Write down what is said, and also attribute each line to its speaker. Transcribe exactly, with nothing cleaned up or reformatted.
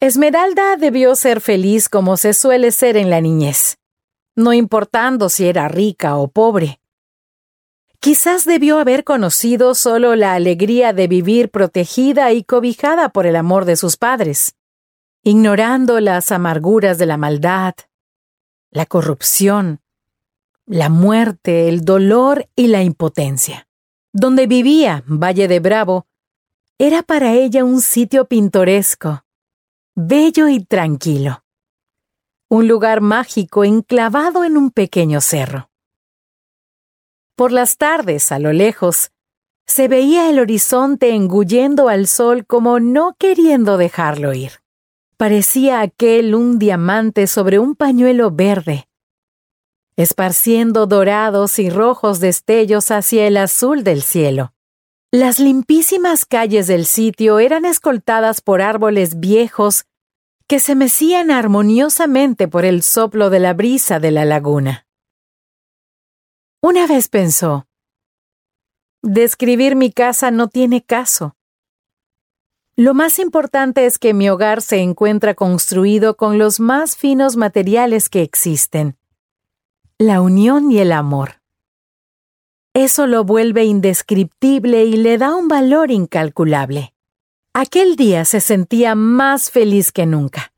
Speaker 1: Esmeralda debió ser feliz como se suele ser en la niñez, no importando si era rica o pobre. Quizás debió haber conocido solo la alegría de vivir protegida y cobijada por el amor de sus padres, ignorando las amarguras de la maldad, la corrupción, la muerte, el dolor y la impotencia. Donde vivía, Valle de Bravo, era para ella un sitio pintoresco, bello y tranquilo. Un lugar mágico enclavado en un pequeño cerro. Por las tardes, a lo lejos, se veía el horizonte engullendo al sol como no queriendo dejarlo ir. Parecía aquel un diamante sobre un pañuelo verde, esparciendo dorados y rojos destellos hacia el azul del cielo. Las limpísimas calles del sitio eran escoltadas por árboles viejos que se mecían armoniosamente por el soplo de la brisa de la laguna. Una vez pensó, describir mi casa no tiene caso. Lo más importante es que mi hogar se encuentra construido con los más finos materiales que existen, la unión y el amor. Eso lo vuelve indescriptible y le da un valor incalculable. Aquel día se sentía más feliz que nunca.